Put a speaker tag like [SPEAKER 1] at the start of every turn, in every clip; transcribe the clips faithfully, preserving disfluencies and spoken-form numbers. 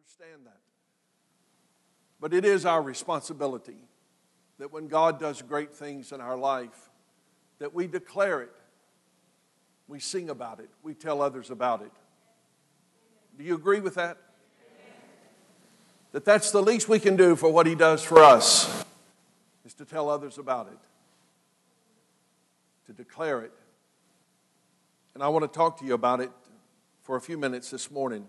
[SPEAKER 1] understand that. But it is our responsibility that when God does great things in our life, that we declare it, we sing about it, we tell others about it. Do you agree with that? That that's the least we can do for what He does for us, is to tell others about it, to declare it. And I want to talk to you about it for a few minutes this morning.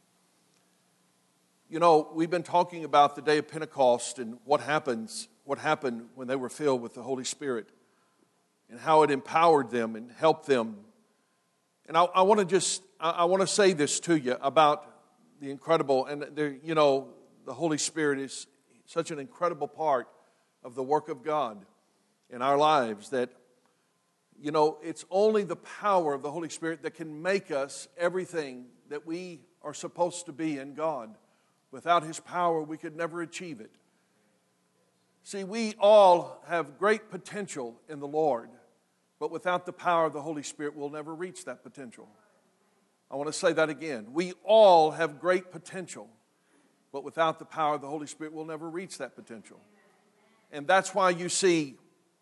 [SPEAKER 1] You know, we've been talking about the day of Pentecost and what happens, what happened when they were filled with the Holy Spirit and how it empowered them and helped them. And I, I want to just, I, I want to say this to you about the incredible, and there, you know, the Holy Spirit is such an incredible part of the work of God in our lives that, you know, it's only the power of the Holy Spirit that can make us everything that we are supposed to be in God. Without His power, we could never achieve it. See, we all have great potential in the Lord, but without the power of the Holy Spirit, we'll never reach that potential. I want to say that again. We all have great potential, but without the power of the Holy Spirit, we'll never reach that potential. And that's why you see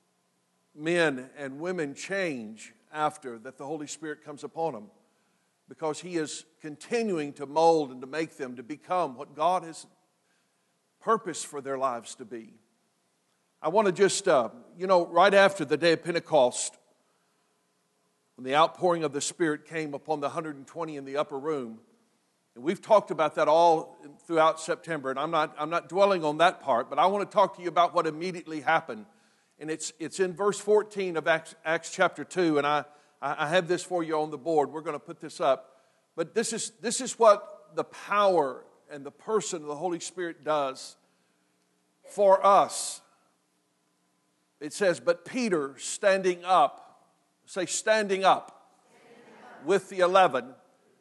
[SPEAKER 1] men and women change after that the Holy Spirit comes upon them, because He is continuing to mold and to make them to become what God has purposed for their lives to be. I want to just, uh, you know, right after the day of Pentecost, when the outpouring of the Spirit came upon the one hundred twenty in the upper room, and we've talked about that all throughout September, and I'm not, I'm not dwelling on that part, but I want to talk to you about what immediately happened. And it's, it's in verse fourteen of Acts, Acts chapter two, and I, I have this for you on the board. We're going to put this up. But this is, this is what the power and the person of the Holy Spirit does for us. It says, but Peter standing up, say standing up, standing up. with the eleven,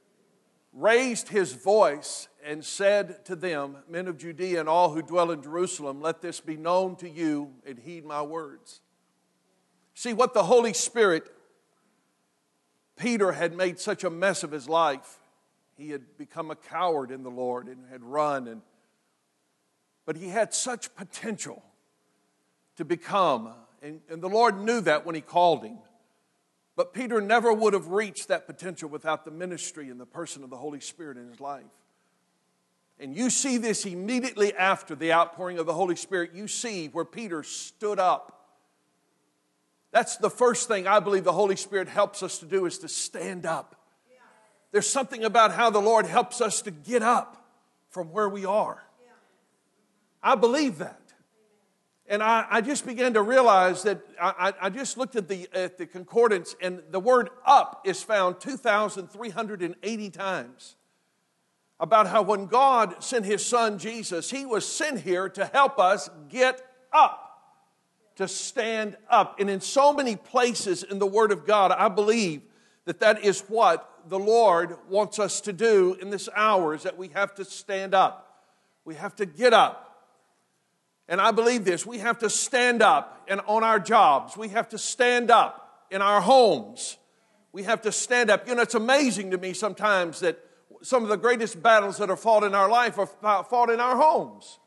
[SPEAKER 1] raised his voice and said to them, men of Judea and all who dwell in Jerusalem, let this be known to you and heed my words. See, what the Holy Spirit, Peter had made such a mess of his life. He had become a coward in the Lord and had run. And, but he had such potential to become, and, and the Lord knew that when He called him. But Peter never would have reached that potential without the ministry and the person of the Holy Spirit in his life. And you see this immediately after the outpouring of the Holy Spirit. You see where Peter stood up. That's the first thing I believe the Holy Spirit helps us to do, is to stand up. There's something about how the Lord helps us to get up from where we are. I believe that. And I, I just began to realize that I, I just looked at the, at the concordance, and the word up is found two thousand three hundred eighty times. About how when God sent His Son Jesus, He was sent here to help us get up. To stand up. And in so many places in the Word of God, I believe that that is what the Lord wants us to do in this hour, is that we have to stand up. We have to get up. And I believe this, we have to stand up and on our jobs. We have to stand up in our homes. We have to stand up. You know, it's amazing to me sometimes that some of the greatest battles that are fought in our life are fought in our homes.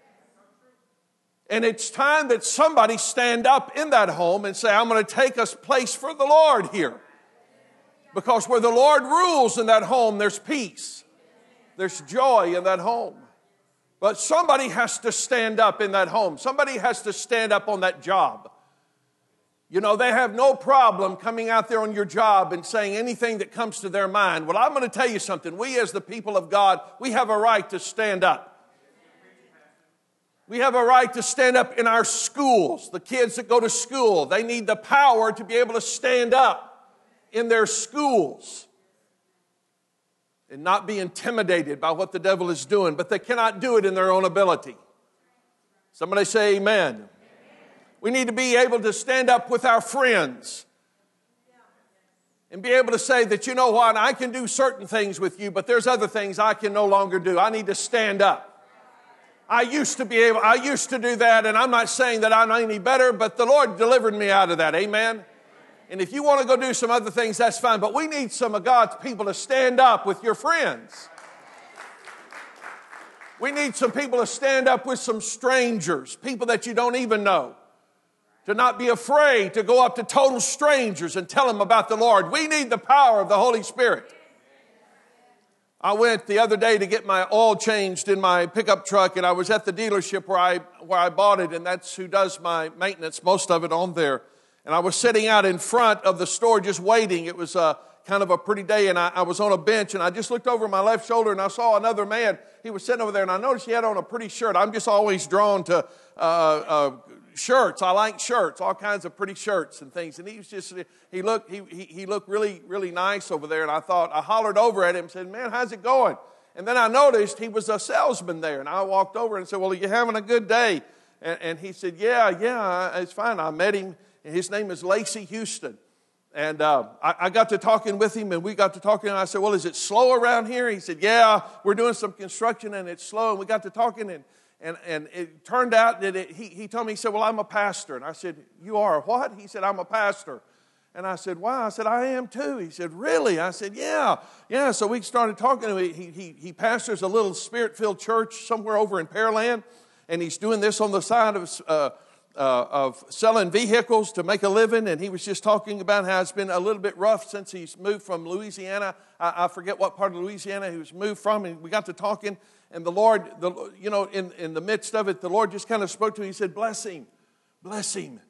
[SPEAKER 1] And it's time that somebody stand up in that home and say, I'm going to take us place for the Lord here. Because where the Lord rules in that home, there's peace. There's joy in that home. But somebody has to stand up in that home. Somebody has to stand up on that job. You know, they have no problem coming out there on your job and saying anything that comes to their mind. Well, I'm going to tell you something. We as the people of God, we have a right to stand up. We have a right to stand up in our schools. The kids that go to school, they need the power to be able to stand up in their schools and not be intimidated by what the devil is doing. But they cannot do it in their own ability. Somebody say amen. Amen. We need to be able to stand up with our friends and be able to say that, you know what, I can do certain things with you, but there's other things I can no longer do. I need to stand up. I used to be able, I used to do that, and I'm not saying that I'm any better, but the Lord delivered me out of that. Amen? And if you want to go do some other things, that's fine. But we need some of God's people to stand up with your friends. We need some people to stand up with some strangers, people that you don't even know. To not be afraid to go up to total strangers and tell them about the Lord. We need the power of the Holy Spirit. I went the other day to get my oil changed in my pickup truck, and I was at the dealership where I where I bought it, and that's who does my maintenance, most of it on there. And I was sitting out in front of the store just waiting. It was a, kind of a pretty day, and I, I was on a bench, and I just looked over my left shoulder, and I saw another man. He was sitting over there, and I noticed he had on a pretty shirt. I'm just always drawn to uh, uh, shirts. I like shirts, all kinds of pretty shirts and things. And he was just, he looked, he, he, he looked really, really nice over there. And I thought, I hollered over at him and said, man, how's it going? And then I noticed he was a salesman there. And I walked over and said, well, are you having a good day? And, and he said, yeah, yeah, it's fine. I met him. And his name is Lacey Houston. And uh, I, I got to talking with him, and we got to talking, and I said, well, is it slow around here? He said, yeah, we're doing some construction, and it's slow. And we got to talking, and And, and it turned out that it, he, he told me, he said, well, I'm a pastor. And I said, you are what? He said, I'm a pastor. And I said, wow. I said, I am too. He said, really? I said, yeah. Yeah, so we started talking. He, he, he pastors a little spirit-filled church somewhere over in Pearland. And he's doing this on the side of, uh, uh, of selling vehicles to make a living. And he was just talking about how it's been a little bit rough since he's moved from Louisiana. I, I forget what part of Louisiana he was moved from. And we got to talking. And the Lord, the, you know, in, in the midst of it, the Lord just kind of spoke to him. He said, bless him, bless him.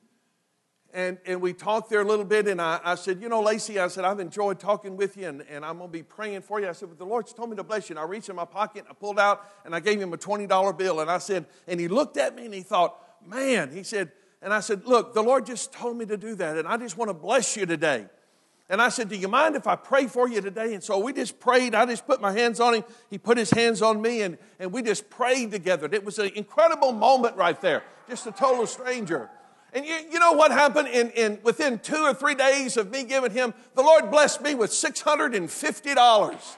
[SPEAKER 1] And and we talked there a little bit, and I, I said, you know, Lacey, I said, I've enjoyed talking with you, and, and I'm going to be praying for you. I said, but the Lord's told me to bless you. And I reached in my pocket, and I pulled out, and I gave him a twenty dollar bill. And I said, and he looked at me, and he thought, man, he said, and I said, look, the Lord just told me to do that, and I just want to bless you today. And I said, do you mind if I pray for you today? And so we just prayed. I just put my hands on him. He put his hands on me, and, and we just prayed together. It was an incredible moment right there. Just a total stranger. And you, you know what happened? In, in within two or three days of me giving him, the Lord blessed me with six hundred fifty dollars.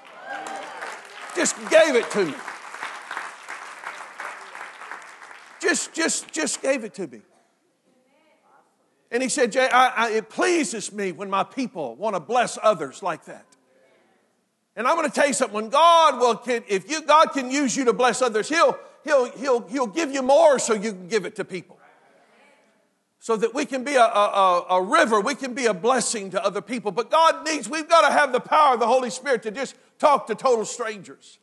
[SPEAKER 1] Just gave it to me. Just, just, just gave it to me. And he said, Jay, I, I, it pleases me when my people want to bless others like that. And I'm going to tell you something. When God will, can, if you God can use you to bless others, He'll He'll He'll He'll give you more so you can give it to people. So that we can be a, a, a river, we can be a blessing to other people. But God needs, we've got to have the power of the Holy Spirit to just talk to total strangers.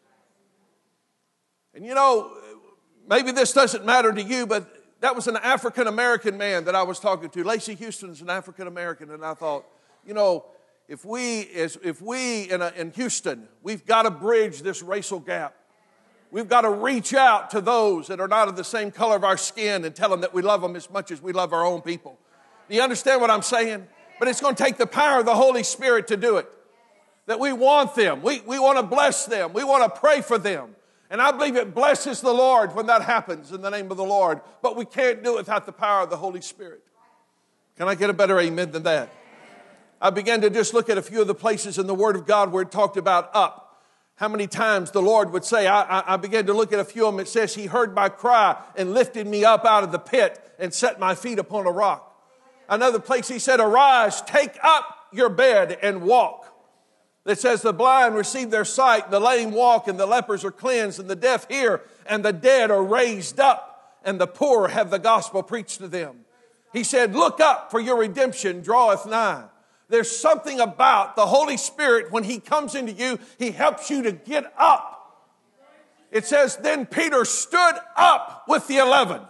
[SPEAKER 1] And you know, maybe this doesn't matter to you, but that was an African-American man that I was talking to. Lacey Houston's an African-American. And I thought, you know, if we, as if we in, a, in Houston, we've got to bridge this racial gap. We've got to reach out to those that are not of the same color of our skin and tell them that we love them as much as we love our own people. Do you understand what I'm saying? But it's going to take the power of the Holy Spirit to do it. That we want them. We, we want to bless them. We want to pray for them. And I believe it blesses the Lord when that happens in the name of the Lord. But we can't do it without the power of the Holy Spirit. Can I get a better amen than that? I began to just look at a few of the places in the Word of God where it talked about up. How many times the Lord would say, I, I, I began to look at a few of them. It says, He heard my cry and lifted me up out of the pit and set my feet upon a rock. Another place He said, arise, take up your bed and walk. That says the blind receive their sight, the lame walk, and the lepers are cleansed, and the deaf hear, and the dead are raised up, and the poor have the gospel preached to them. He said, look up, for your redemption draweth nigh. There's something about the Holy Spirit when He comes into you, He helps you to get up. It says, then Peter stood up with the eleven.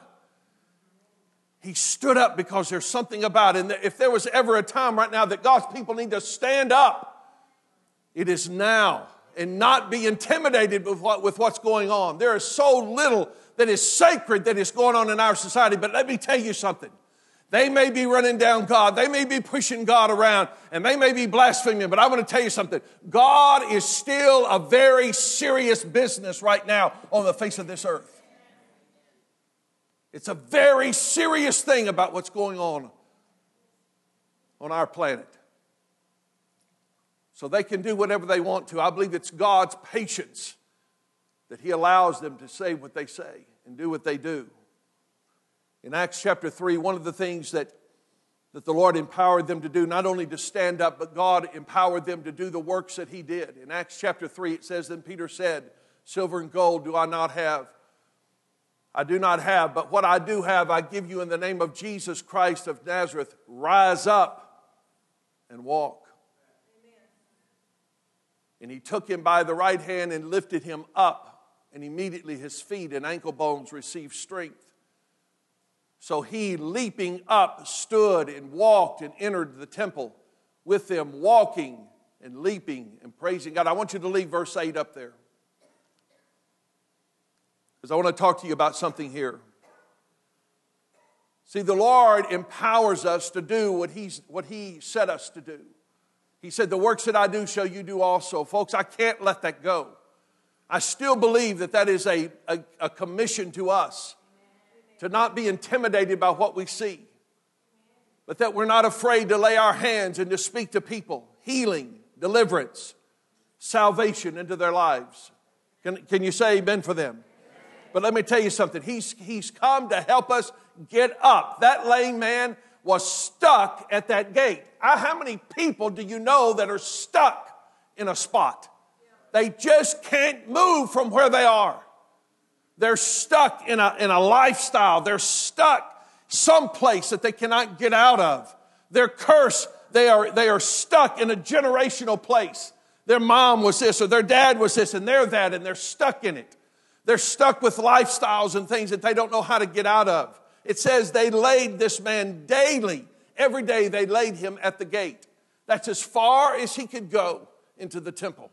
[SPEAKER 1] He stood up because there's something about it. And if there was ever a time right now that God's people need to stand up, it is now, and not be intimidated with, what, with what's going on. There is so little that is sacred that is going on in our society. But let me tell you something. They may be running down God. They may be pushing God around. And they may be blaspheming. But I want to tell you something. God is still a very serious business right now on the face of this earth. It's a very serious thing about what's going on on our planet. So they can do whatever they want to. I believe it's God's patience that He allows them to say what they say and do what they do. In Acts chapter three, one of the things that, that the Lord empowered them to do, not only to stand up, but God empowered them to do the works that He did. In Acts chapter three, it says, then Peter said, Silver and gold do I not have. I do not have, but what I do have, I give you in the name of Jesus Christ of Nazareth. Rise up and walk. Amen. And he took him by the right hand and lifted him up, and immediately his feet and ankle bones received strength. So he, leaping up, stood and walked and entered the temple with them, walking and leaping and praising God. I want you to leave verse eight up there, because I want to talk to you about something here. See, the Lord empowers us to do what He's, what He set us to do. He said, the works that I do shall you do also. Folks, I can't let that go. I still believe that that is a, a, a commission to us, to not be intimidated by what we see, but that we're not afraid to lay our hands and to speak to people healing, deliverance, salvation into their lives. Can, can you say amen for them? But let me tell you something. He's, he's come to help us get up. That lame man was stuck at that gate. I, how many people do you know that are stuck in a spot? They just can't move from where they are. They're stuck in a, in a lifestyle. They're stuck someplace that they cannot get out of. They're cursed. They are, they are stuck in a generational place. Their mom was this or their dad was this and they're that, and they're stuck in it. They're stuck with lifestyles and things that they don't know how to get out of. It says they laid this man daily. Every day they laid him at the gate. That's as far as he could go into the temple.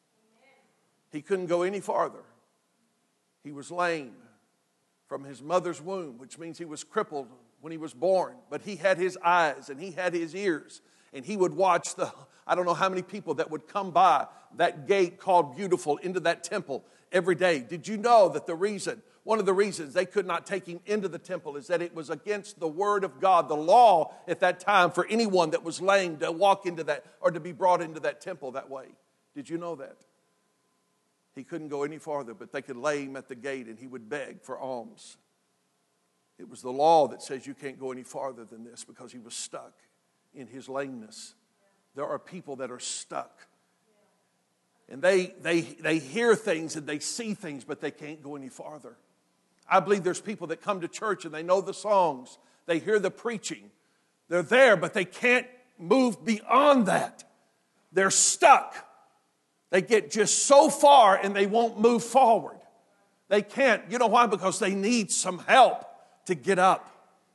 [SPEAKER 1] He couldn't go any farther. He was lame from his mother's womb, which means he was crippled when he was born. But he had his eyes and he had his ears. And he would watch the, I don't know how many people that would come by that gate called Beautiful into that temple every day. Did you know that the reason, one of the reasons they could not take him into the temple is that it was against the word of God, the law at that time for anyone that was lame to walk into that or to be brought into that temple that way. Did you know that? He couldn't go any farther, but they could lay him at the gate and he would beg for alms. It was the law that says you can't go any farther than this because he was stuck in his lameness. There are people that are stuck. And they, they, they hear things and they see things, but they can't go any farther. I believe there's people that come to church and they know the songs. They hear the preaching. They're there, but they can't move beyond that. They're stuck. They get just so far and they won't move forward. They can't. You know why? Because they need some help to get up.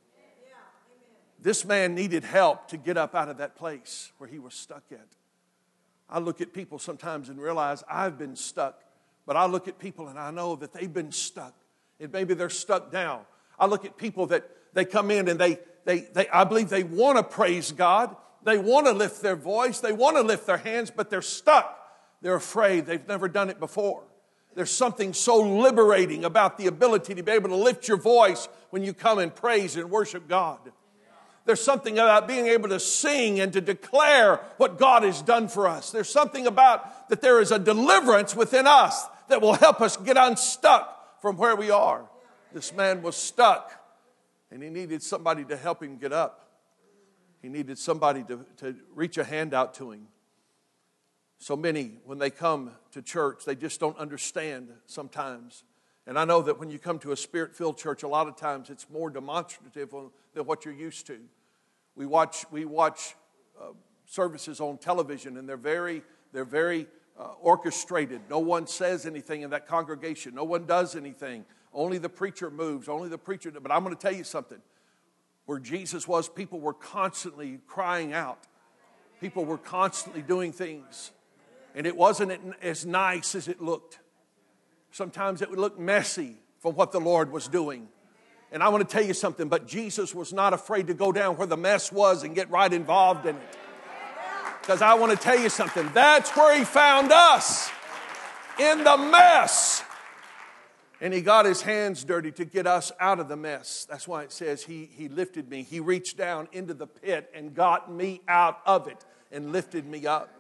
[SPEAKER 1] This man needed help to get up out of that place where he was stuck at. I look at people sometimes and realize I've been stuck. But I look at people and I know that they've been stuck. And maybe they're stuck down. I look at people that they come in and they, they, they I believe they want to praise God. They want to lift their voice. They want to lift their hands, but they're stuck. They're afraid. They've never done it before. There's something so liberating about the ability to be able to lift your voice when you come and praise and worship God. There's something about being able to sing and to declare what God has done for us. There's something about that there is a deliverance within us that will help us get unstuck from where we are. This man was stuck and he needed somebody to help him get up. He needed somebody to, to reach a hand out to him. So many, when they come to church, they just don't understand sometimes. And I know that when you come to a Spirit-filled church, a lot of times it's more demonstrative than what you're used to. We watch we watch uh, services on television, and they're very they're very uh, orchestrated. No one says anything in that congregation. No one does anything. Only the preacher moves. Only the preacher. But I'm going to tell you something. Where Jesus was, people were constantly crying out. People were constantly doing things. And it wasn't as nice as it looked. Sometimes it would look messy from what the Lord was doing. And I want to tell you something, but Jesus was not afraid to go down where the mess was and get right involved in it. Because I want to tell you something, that's where He found us, in the mess. And He got His hands dirty to get us out of the mess. That's why it says He, he lifted me. He reached down into the pit and got me out of it and lifted me up.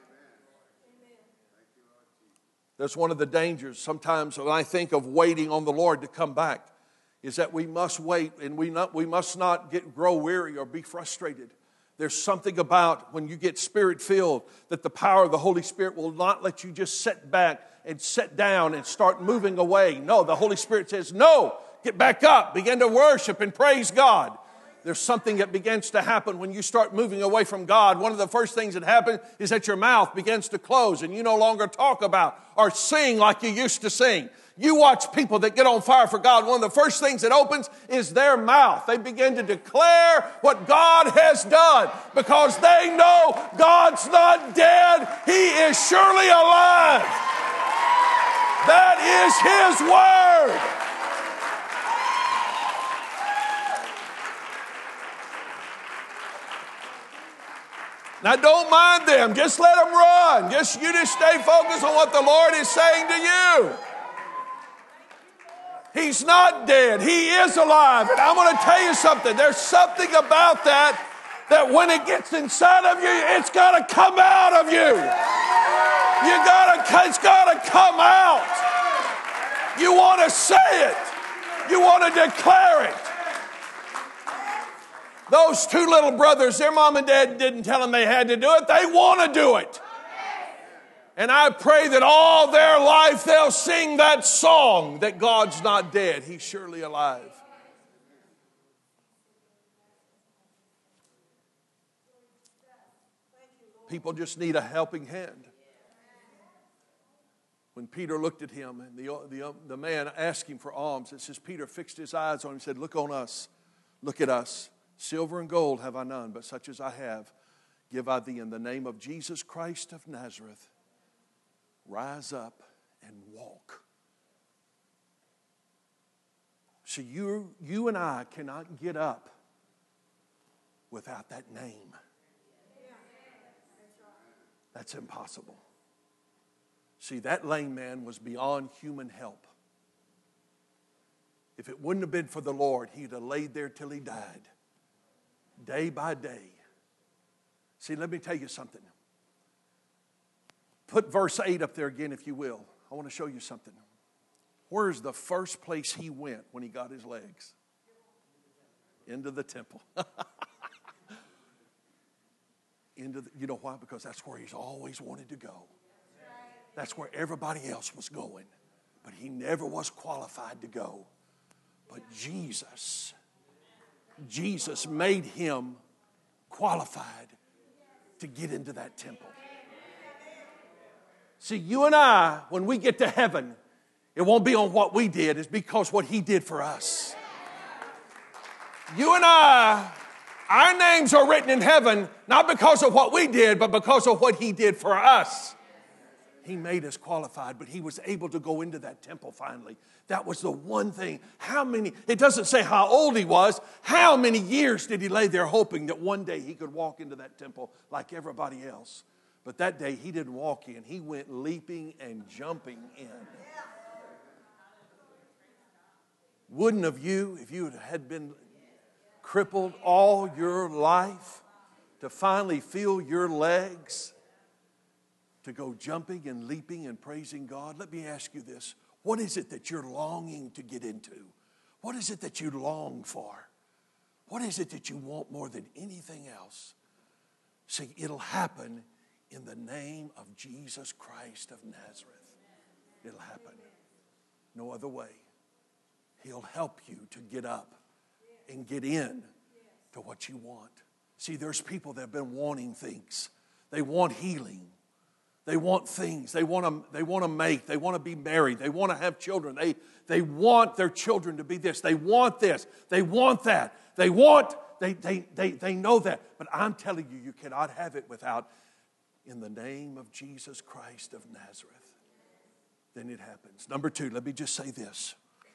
[SPEAKER 1] That's one of the dangers sometimes when I think of waiting on the Lord to come back, is that we must wait and we not we must not get grow weary or be frustrated. There's something about when you get Spirit-filled that the power of the Holy Spirit will not let you just sit back and sit down and start moving away. No, the Holy Spirit says, no, get back up, begin to worship and praise God. There's something that begins to happen when you start moving away from God. One of the first things that happens is that your mouth begins to close and you no longer talk about or sing like you used to sing. You watch people that get on fire for God. One of the first things that opens is their mouth. They begin to declare what God has done because they know God's not dead. He is surely alive. That is His word. Now don't mind them. Just let them run. Just, you just stay focused on what the Lord is saying to you. He's not dead. He is alive. And I'm going to tell you something. There's something about that, that when it gets inside of you, it's got to come out of you. You gotta, it's got to come out. You want to say it. You want to declare it. Those two little brothers, their mom and dad didn't tell them they had to do it. They want to do it. And I pray that all their life they'll sing that song that God's not dead. He's surely alive. People just need a helping hand. When Peter looked at him and the, the, the man asked him for alms, it says Peter fixed his eyes on him and said, look on us, look at us. Silver and gold have I none, but such as I have, give I thee in the name of Jesus Christ of Nazareth. Rise up and walk. See, you, you and I cannot get up without that name. That's impossible. See, that lame man was beyond human help. If it wouldn't have been for the Lord, he'd have laid there till he died. Day by day. See, let me tell you something. Put verse eight up there again, if you will. I want to show you something. Where's the first place he went when he got his legs? Into the temple. Into the, you know why? Because that's where he's always wanted to go. That's where everybody else was going. But he never was qualified to go. But Jesus, Jesus made him qualified to get into that temple. See, you and I, when we get to heaven, it won't be on what we did. It's because what he did for us. You and I, our names are written in heaven, not because of what we did, but because of what he did for us. He made us qualified, but he was able to go into that temple finally. That was the one thing. How many, it doesn't say how old he was. How many years did he lay there hoping that one day he could walk into that temple like everybody else? But that day he didn't walk in. He went leaping and jumping in. Wouldn't have you, if you had been crippled all your life, to finally feel your legs, to go jumping and leaping and praising God? Let me ask you this. What is it that you're longing to get into? What is it that you long for? What is it that you want more than anything else? See, it'll happen in the name of Jesus Christ of Nazareth. It'll happen. No other way. He'll help you to get up and get in to what you want. See, there's people that have been wanting things. They want healing. They want things. They want to, they want to make. They want to be married. They want to have children. They, they want their children to be this. They want this. They want that. They want, they, they, they, they know that. But I'm telling you, you cannot have it without in the name of Jesus Christ of Nazareth. Then it happens. Number two, let me just say this.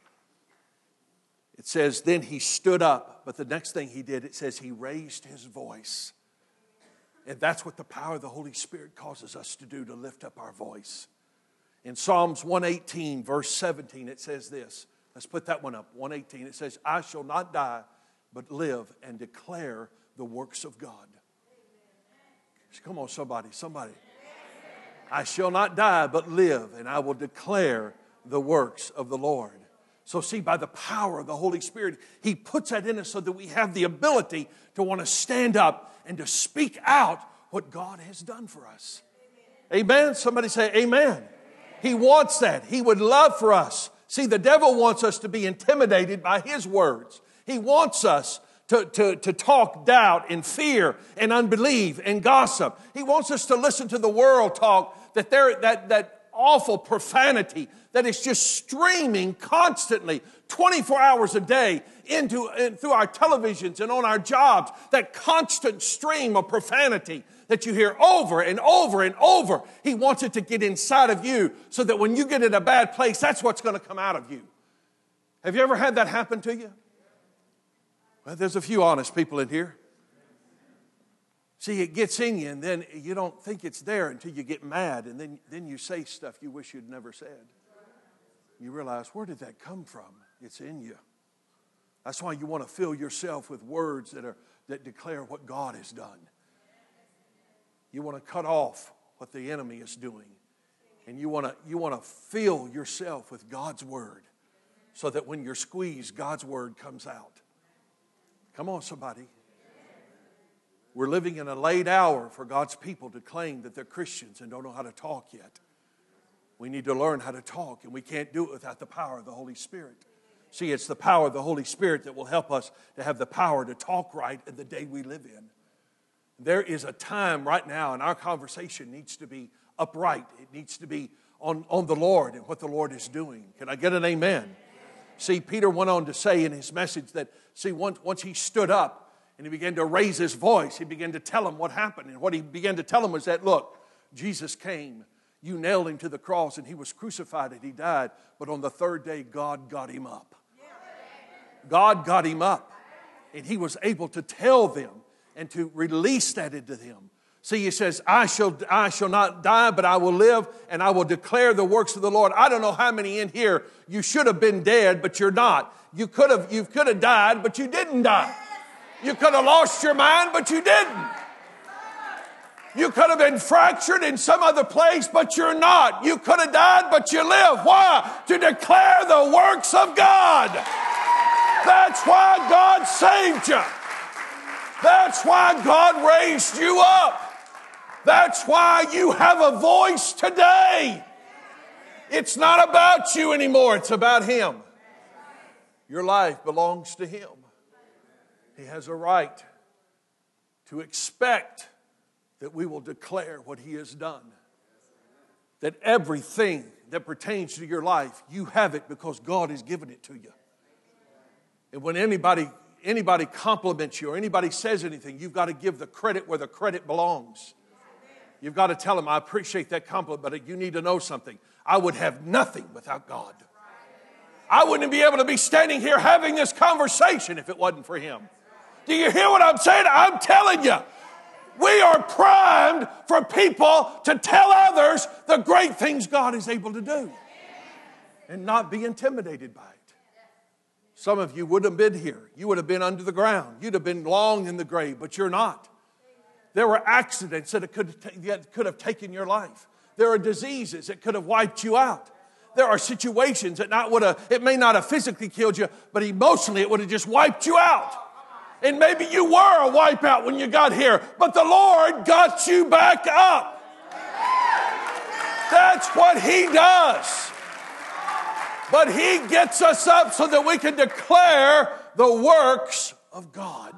[SPEAKER 1] It says, then he stood up. But the next thing he did, it says he raised his voice. And that's what the power of the Holy Spirit causes us to do, to lift up our voice. In Psalms one eighteen, verse seventeen, it says this. Let's put that one up. one eighteen, it says, I shall not die, but live and declare the works of God. Come on, somebody, somebody. I shall not die, but live, and I will declare the works of the Lord. So see, by the power of the Holy Spirit, He puts that in us so that we have the ability to want to stand up and to speak out what God has done for us. Amen? Somebody say amen. He wants that. He would love for us. See, the devil wants us to be intimidated by his words. He wants us to, to, to talk doubt and fear and unbelief and gossip. He wants us to listen to the world talk, that there, that, that awful profanity that is just streaming constantly, twenty-four hours a day, into and through our televisions and on our jobs. That constant stream of profanity that you hear over and over and over. He wants it to get inside of you so that when you get in a bad place, that's what's going to come out of you. Have you ever had that happen to you? Well, there's a few honest people in here. See, it gets in you, and then you don't think it's there until you get mad, and then, then you say stuff you wish you'd never said. You realize, where did that come from? It's in you. That's why you want to fill yourself with words that are that declare what God has done. You want to cut off what the enemy is doing. And you want to you want to fill yourself with God's word so that when you're squeezed, God's word comes out. Come on, somebody. We're living in a late hour for God's people to claim that they're Christians and don't know how to talk yet. We need to learn how to talk, and we can't do it without the power of the Holy Spirit. See, it's the power of the Holy Spirit that will help us to have the power to talk right in the day we live in. There is a time right now, and our conversation needs to be upright. It needs to be on, on the Lord and what the Lord is doing. Can I get an amen? See, Peter went on to say in his message that, see, once, once he stood up and he began to raise his voice, he began to tell them what happened. And what he began to tell them was that, look, Jesus came. You nailed him to the cross, and he was crucified and he died. But on the third day, God got him up. God got him up. And he was able to tell them and to release that into them. See, he says, I shall, I shall not die, but I will live, and I will declare the works of the Lord. I don't know how many in here, you should have been dead, but you're not. You could have, you could have died, but you didn't die. You could have lost your mind, but you didn't. You could have been fractured in some other place, but you're not. You could have died, but you live. Why? To declare the works of God. That's why God saved you. That's why God raised you up. That's why you have a voice today. It's not about you anymore. It's about Him. Your life belongs to Him. He has a right to expect that we will declare what He has done. That everything that pertains to your life, you have it because God has given it to you. And when anybody, anybody compliments you or anybody says anything, you've got to give the credit where the credit belongs. You've got to tell them, I appreciate that compliment, but you need to know something. I would have nothing without God. I wouldn't be able to be standing here having this conversation if it wasn't for Him. Do you hear what I'm saying? I'm telling you. We are primed for people to tell others the great things God is able to do and not be intimidated by it. Some of you would have been here. You would have been under the ground. You'd have been long in the grave, but you're not. There were accidents that could, that could have taken your life. There are diseases that could have wiped you out. There are situations that not would have, it may not have physically killed you, but emotionally it would have just wiped you out. And maybe you were a wipeout when you got here, but the Lord got you back up. That's what He does. But He gets us up so that we can declare the works of God.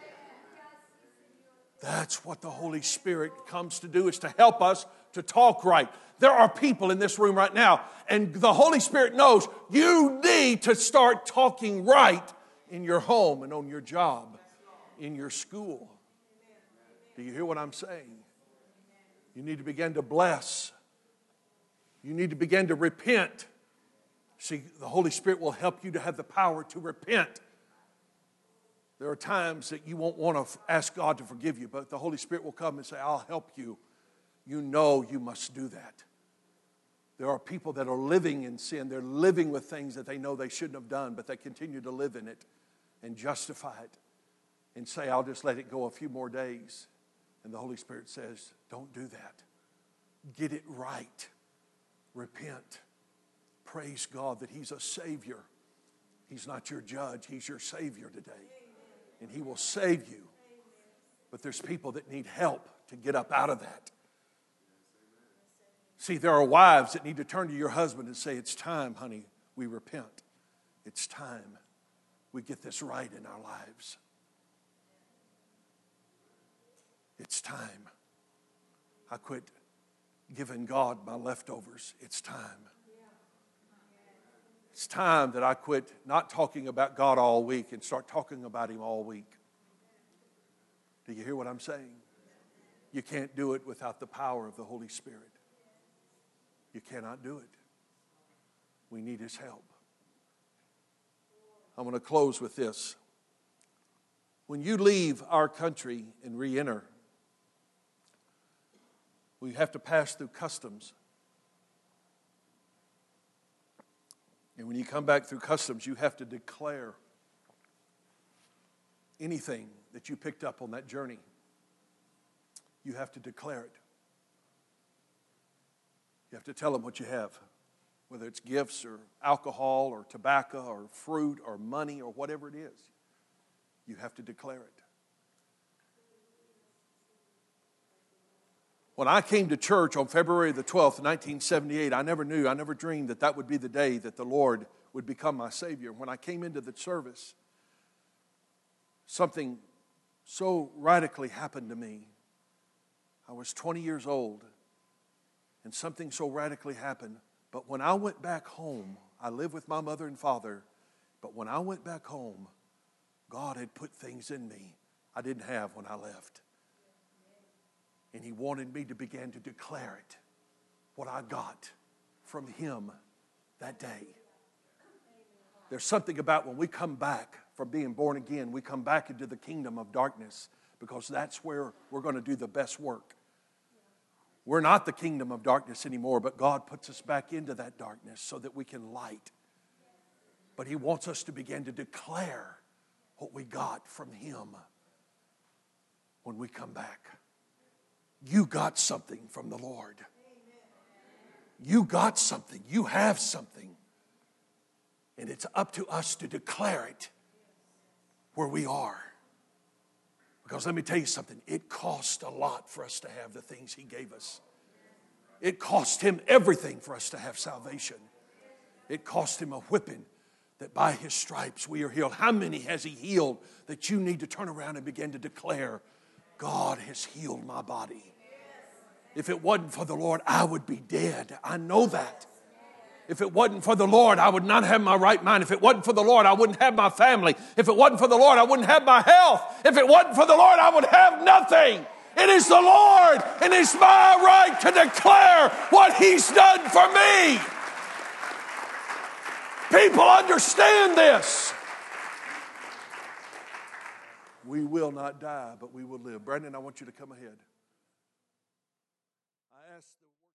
[SPEAKER 1] That's what the Holy Spirit comes to do, is to help us to talk right. There are people in this room right now, and the Holy Spirit knows you need to start talking right in your home and on your job, in your school. Do you hear what I'm saying? You need to begin to bless. You need to begin to repent. See, the Holy Spirit will help you to have the power to repent. There are times that you won't want to ask God to forgive you, but the Holy Spirit will come and say, I'll help you. You know you must do that. There are people that are living in sin. They're living with things that they know they shouldn't have done, but they continue to live in it and justify it and say, I'll just let it go a few more days. And the Holy Spirit says, don't do that. Get it right. Repent. Praise God that He's a Savior He's not your judge. He's your Savior today. And He will save you. But there's people that need help to get up out of that. See, there are wives that need to turn to your husband and say, it's time, honey, we repent. It's time we get this right in our lives. It's time I quit giving God my leftovers. It's time. It's time that I quit not talking about God all week and start talking about Him all week. Do you hear what I'm saying? You can't do it without the power of the Holy Spirit. You cannot do it. We need His help. I'm going to close with this. When you leave our country and re-enter, we have to pass through customs. And when you come back through customs, you have to declare anything that you picked up on that journey. You have to declare it. You have to tell them what you have, whether it's gifts or alcohol or tobacco or fruit or money or whatever it is. You have to declare it. When I came to church on February the twelfth, nineteen seventy-eight, I never knew, I never dreamed that that would be the day that the Lord would become my Savior. When I came into the service, something so radically happened to me. I was twenty years old, and something so radically happened. But when I went back home, I lived with my mother and father, but when I went back home, God had put things in me I didn't have when I left. And He wanted me to begin to declare it, what I got from Him that day. There's something about when we come back from being born again, we come back into the kingdom of darkness because that's where we're going to do the best work. We're not the kingdom of darkness anymore, but God puts us back into that darkness so that we can light. But He wants us to begin to declare what we got from Him when we come back. You got something from the Lord. You got something. You have something. And it's up to us to declare it where we are. Because let me tell you something. It cost a lot for us to have the things He gave us. It cost Him everything for us to have salvation. It cost Him a whipping that by His stripes we are healed. How many has He healed that you need to turn around and begin to declare, God has healed my body? If it wasn't for the Lord, I would be dead. I know that. If it wasn't for the Lord, I would not have my right mind. If it wasn't for the Lord, I wouldn't have my family. If it wasn't for the Lord, I wouldn't have my health. If it wasn't for the Lord, I would have nothing. It is the Lord, and it's my right to declare what He's done for me. People understand this. We will not die, but we will live. Brandon, I want you to come ahead. I asked the